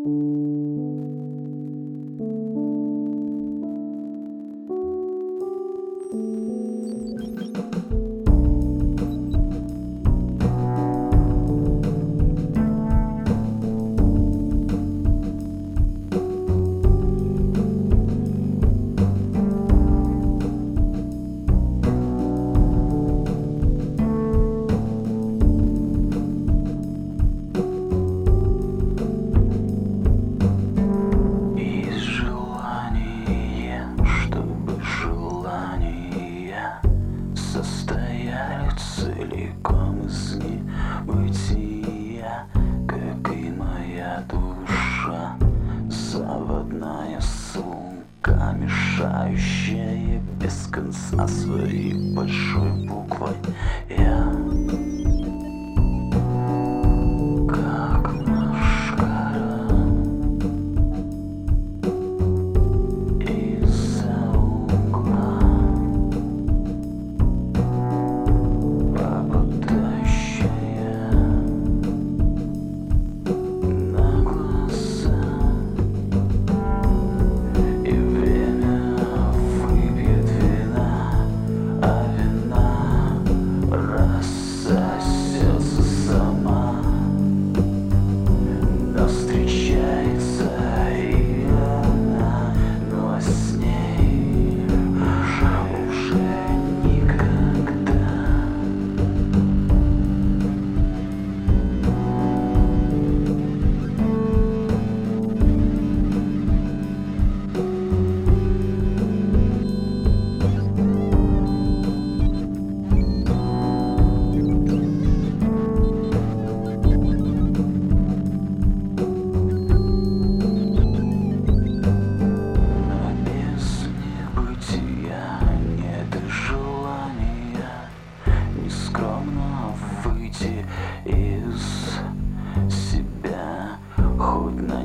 Состояли целиком из небытия, как и моя душа. Заводная сука, мешающая без конца своей большой буквой «Я». Как машкара из-за угла, попадающая на глаза, и время выпьет вина, а вина рассосется сама. Но встречается и она, но с ней уже никогда. Скромно выйти из себя, хоть на